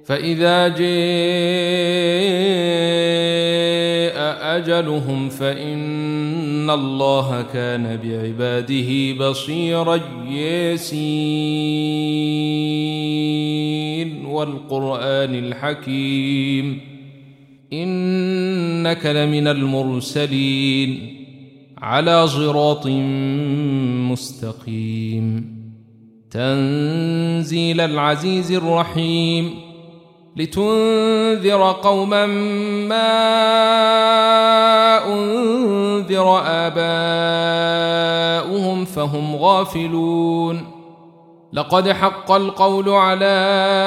فإذا جاء أجلهم فإن الله كان بعباده بصيرا ياسين والقرآن الحكيم إنك لمن المرسلين على صراط مستقيم تنزيل العزيز الرحيم لتنذر قوما ما أنذر آباؤهم فهم غافلون لقد حق القول على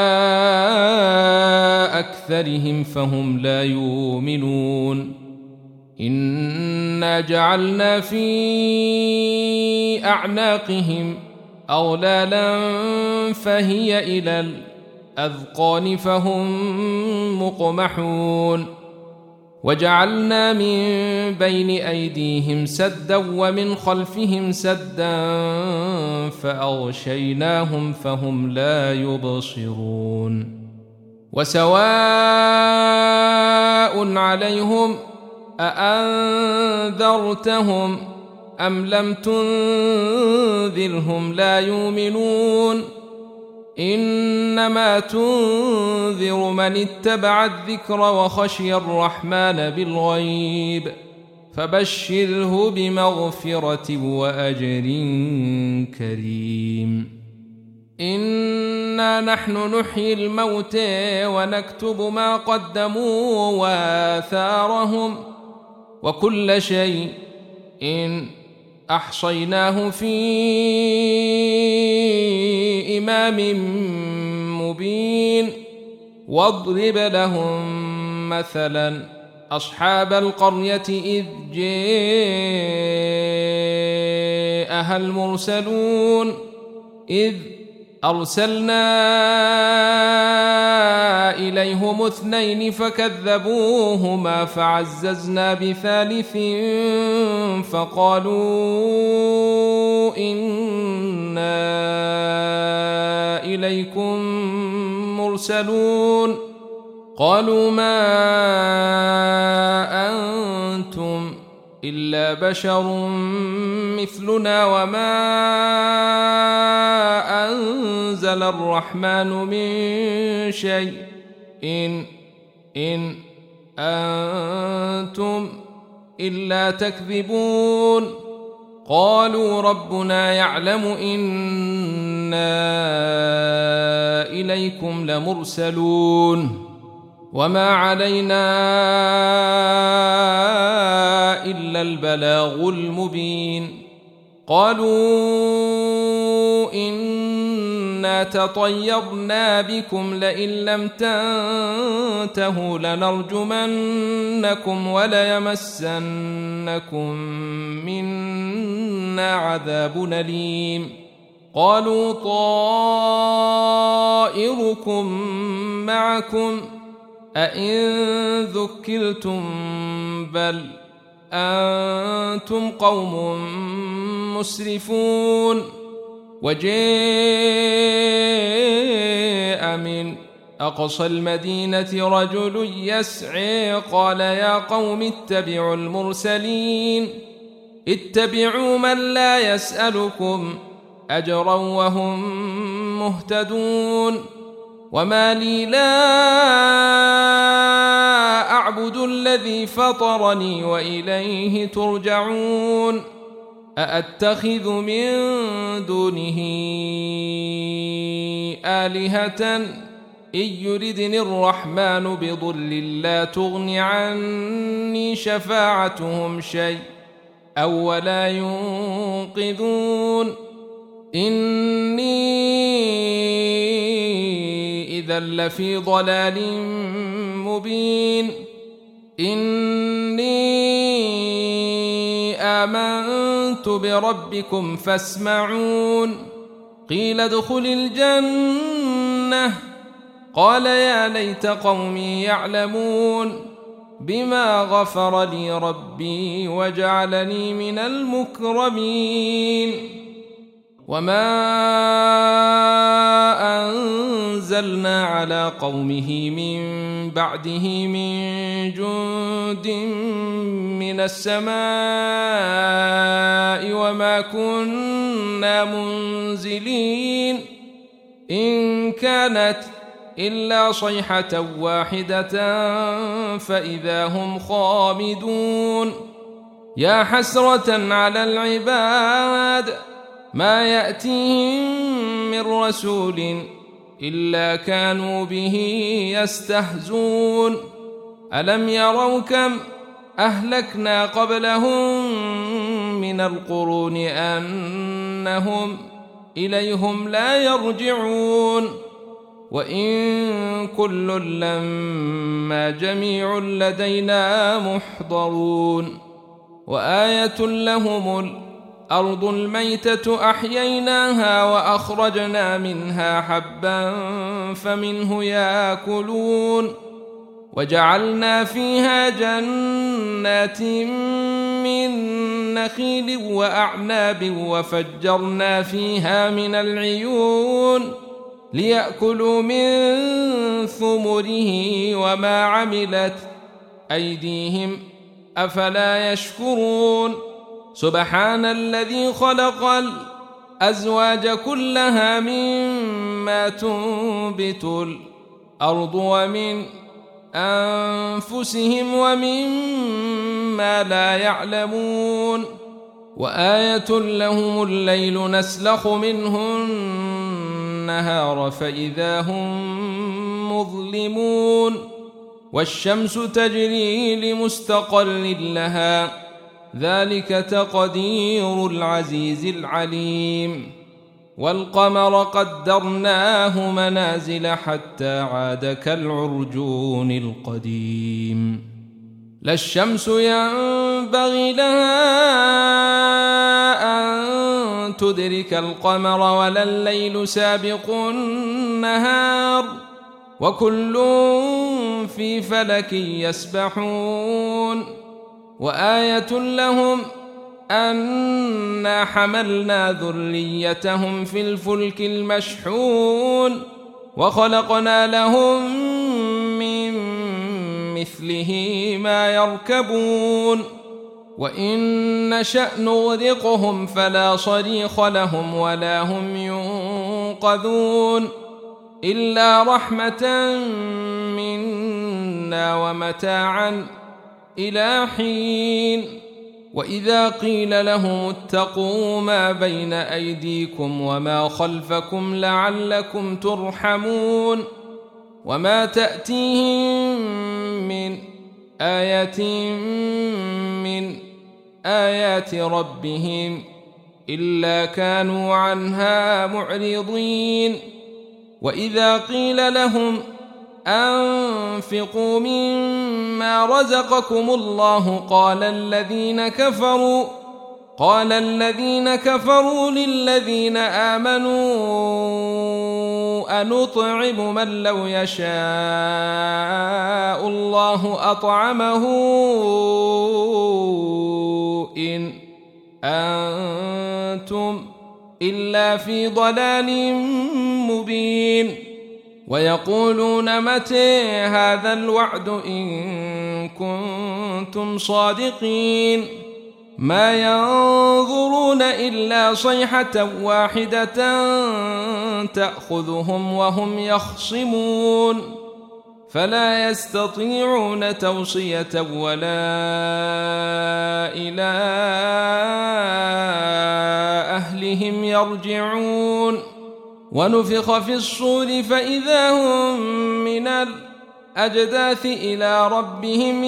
أكثرهم فهم لا يؤمنون إنا جعلنا في أعناقهم أغلالا فهي إلى الأذقان فهم مقمحون وجعلنا من بين أيديهم سدا ومن خلفهم سدا فأغشيناهم فهم لا يبصرون وسواء عليهم أأنذرتهم أم لم تنذرهم لا يؤمنون إنما تنذر من اتبع الذكر وخشي الرحمن بالغيب فبشره بمغفرة وأجر كريم إنا نحن نحيي الموتى ونكتب ما قدموا وآثارهم وكل شيء إن أحصيناه في إمام مبين واضرب لهم مثلا أصحاب القرية إذ جاءها المرسلون إذ أرسلنا إليهم 2 فكذبوهما فعززنا بثالث فقالوا إنا إليكم مرسلون قالوا ما أنتم إلا بشر مثلنا وما أنزل الرحمن من شيء إن أنتم إلا تكذبون قالوا ربنا يعلم إنا إليكم لمرسلون وما علينا إلا البلاغ المبين قالوا إنا تطيرنا بكم لئن لم تنتهوا لنرجمنكم وليمسنكم منا عذاب أليم قالوا طائركم معكم أئن ذكرتم بل أنتم قوم مسرفون وجاء من أقصى المدينة رجل يسعى قال يا قوم اتبعوا المرسلين اتبعوا من لا يسألكم أجرا وهم مهتدون وما لي لا أعبد الذي فطرني وإليه ترجعون أأتخذ من دونه آلهة إن يردني الرحمن بضر لا تغن عني شفاعتهم شيء أو ولا ينقذون إني إذا لفي ضلال مبين إني آمنت بربكم فاسمعون قيل ادخل الجنة قال يا ليت قومي يعلمون بما غفر لي ربي وجعلني من المكرمين وما أنزلنا على قومه من بعده من جند من السماء وما كنا منزلين إن كانت إلا صيحة واحدة فإذا هم خامدون يا حسرة على العباد ما يأتيهم من رسول إلا كانوا به يستهزون ألم يروا كم أهلكنا قبلهم من القرون أنهم إليهم لا يرجعون وإن كل لما جميع لدينا محضرون وآية لهم الأرض الميتة أحييناها وأخرجنا منها حبا فمنه يأكلون وجعلنا فيها جنات من نخيل وأعناب وفجرنا فيها من العيون ليأكلوا من ثمره وما عملت أيديهم أفلا يشكرون سبحان الذي خلق الأزواج كلها مما تنبت الأرض ومن أنفسهم ومما لا يعلمون وآية لهم الليل نسلخ منه النهار فإذا هم مظلمون والشمس تجري لمستقر لها ذلك تقدير العزيز العليم والقمر قدرناه منازل حتى عاد كالعرجون القديم لا الشمس ينبغي لها أن تدرك القمر ولا الليل سابق النهار وكل في فلك يسبحون وآية لهم أنا حملنا ذريتهم في الفلك المشحون وخلقنا لهم من مثله ما يركبون وإن نشأ نغرقهم فلا صريخ لهم ولا هم ينقذون إلا رحمة منا ومتاعا إلى حين وإذا قيل لهم اتقوا ما بين أيديكم وما خلفكم لعلكم ترحمون وما تأتيهم من آية من آيات ربهم إلا كانوا عنها معرضين وإذا قيل لهم أنفقوا مما رزقكم الله قال الذين كفروا للذين آمنوا أنطعم من لو يشاء الله أطعمه إن أنتم إلا في ضلال مبين ويقولون متى هذا الوعد إن كنتم صادقين ما ينظرون إلا صيحة واحدة تأخذهم وهم يخصمون فلا يستطيعون توصية ولا إلى أهلهم يرجعون ونفخ في الصور فإذا هم من الأجداث إلى ربهم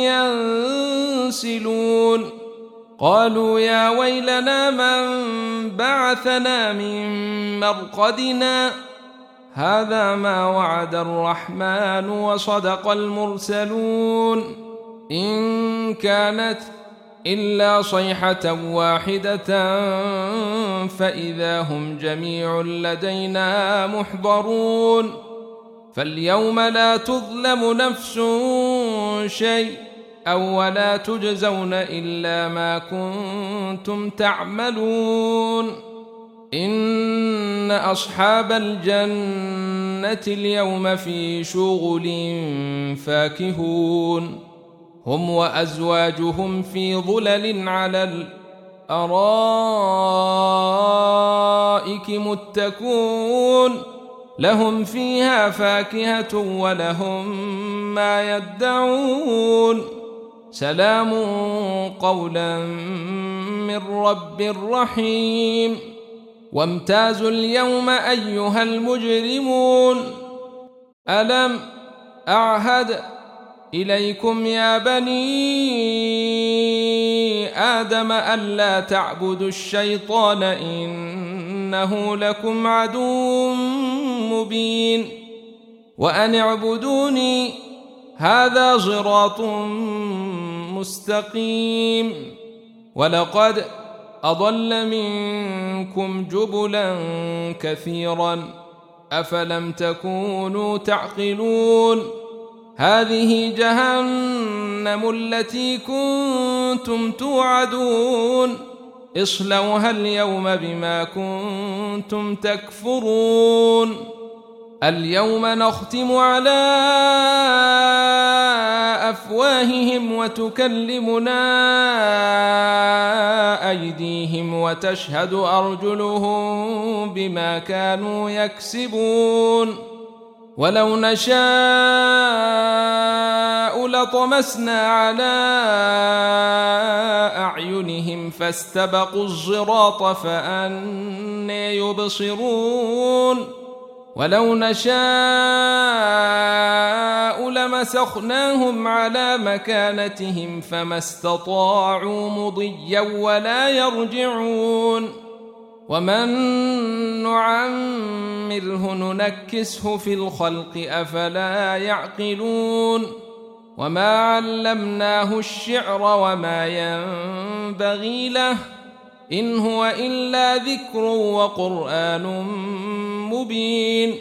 ينسلون قالوا يا ويلنا من بعثنا من مرقدنا هذا ما وعد الرحمن وصدق المرسلون إن كانت إلا صيحة واحدة فإذا هم جميع لدينا محضرون فاليوم لا تظلم نفس شيء أو ولا تجزون إلا ما كنتم تعملون إن أصحاب الجنة اليوم في شغل فاكهون هم وأزواجهم في ظلل على الأرائك متكون لهم فيها فاكهة ولهم ما يدعون سلام قولا من رب رحيم وامتازوا اليوم أيها المجرمون ألم أعهد إليكم يا بني آدم ألا تعبدوا الشيطان إنه لكم عدو مبين وأن اعبدوني هذا صراط مستقيم ولقد أضل منكم جبلا كثيرا أفلم تكونوا تعقلون هذه جهنم التي كنتم توعدون اصلوها اليوم بما كنتم تكفرون اليوم نختم على أفواههم وتكلمنا أيديهم وتشهد أرجلهم بما كانوا يكسبون ولو نشاء لطمسنا على أعينهم فاستبقوا الصراط فأنى يبصرون ولو نشاء لمسخناهم على مكانتهم فما استطاعوا مضيا ولا يرجعون ومن نعمره ننكسه في الخلق أفلا يعقلون وما علمناه الشعر وما ينبغي له إن هو إلا ذكر وقرآن مبين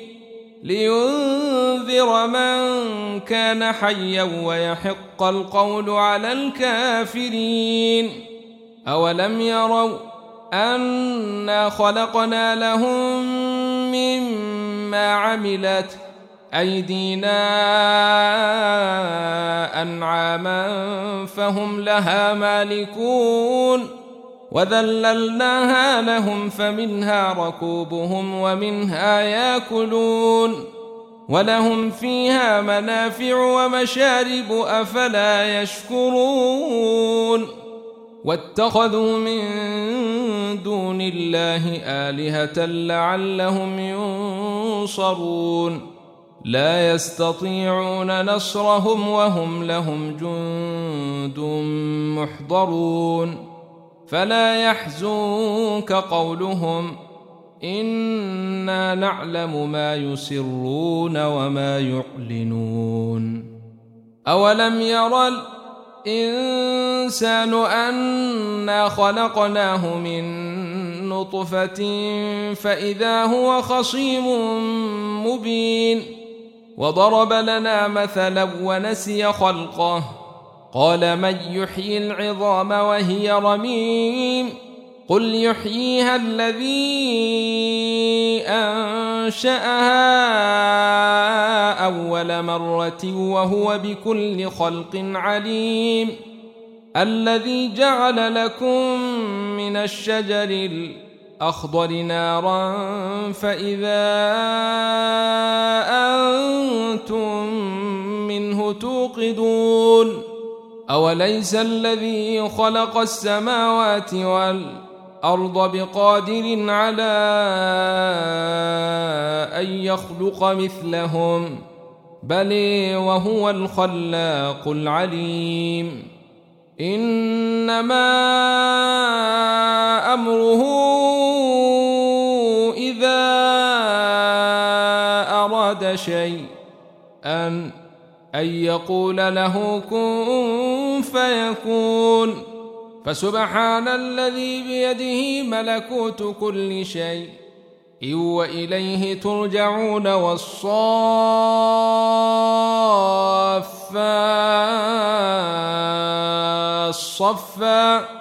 لينذر من كان حيا ويحق القول على الكافرين أولم يروا أنا خلقنا لهم مما عملت أيدينا أنعاما فهم لها مالكون وذللناها لهم فمنها ركوبهم ومنها ياكلون ولهم فيها منافع ومشارب أفلا يشكرون واتخذوا من دون الله آلهة لعلهم ينصرون لا يستطيعون نصرهم وهم لهم جند محضرون فلا يحزنك قولهم إنا نعلم ما يسرون وما يعلنون أولم يرى الإنسان أنا خلقناه من نطفة فإذا هو خصيم مبين وضرب لنا مثلا ونسي خلقه قال من يحيي العظام وهي رميم قل يحييها الذي أنشأها أول مرة وهو بكل خلق عليم الذي جعل لكم من الشجر الأخضر نارا فإذا أنتم منه توقدون أوليس الذي خلق السماوات والأرض بقادر على أن يخلق مثلهم بل وهو الخلاق العليم إنما أمره إذا أراد شيئا أن يقول له كن فيكون فسبحان الذي بيده ملكوت كل شيء وإليه ترجعون والصافات صفا